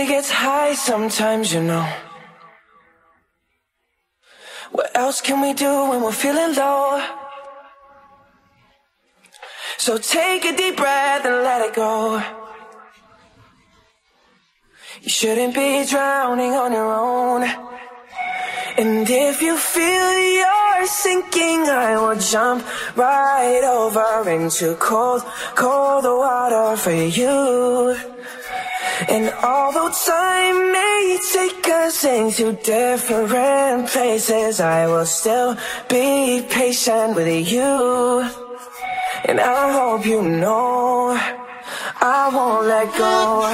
gets high sometimes, you know. What else can we do when we're feeling low? So take a deep breath and let it go. You shouldn't be drowning on your own. And if you feel you're sinking, I will jump right over into cold, cold water for you. And although time may take us into different places, I will still be patient with you. And I hope you know I won't let go.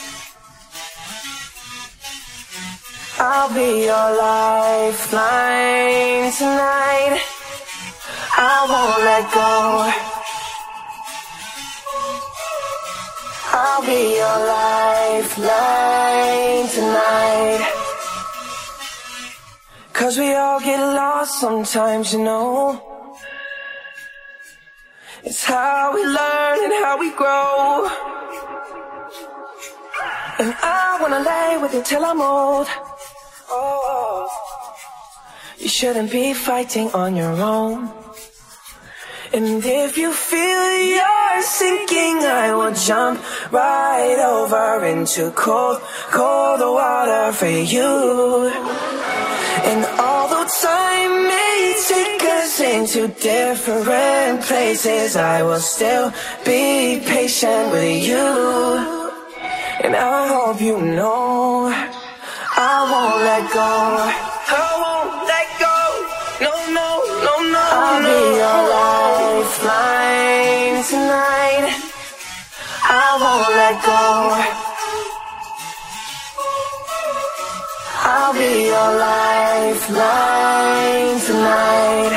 I'll be your lifeline tonight. I won't let go. I'll be your lifeline tonight. 'Cause we all get lost sometimes, you know. It's how we learn and how we grow. And I wanna lay with you till I'm old. Oh, you shouldn't be fighting on your own. And if you feel you're sinking, I will jump right over into cold, cold water for you. And although time may take us into different places, I will still be patient with you. And I hope you know I won't let go. I won't let go. No, no, no, no. I'll be your lifeline tonight. I won't let go. I'll be your lifeline tonight.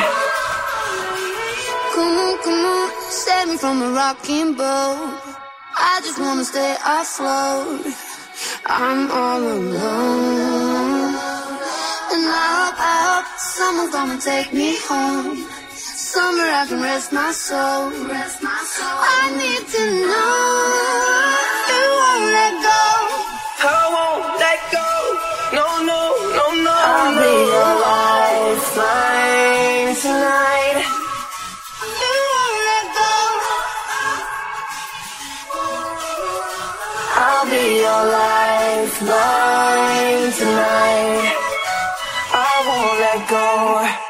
Come on, come on, save me from a rocking boat. I just wanna stay afloat. I'm all alone. And I hope someone's gonna take me home. Somewhere I can rest my soul. I need to know you won't let go. I won't let go. No, no, no, no. I'll be your lifeline tonight. You won't let go. I'll be your lifeline tonight. I won't let go.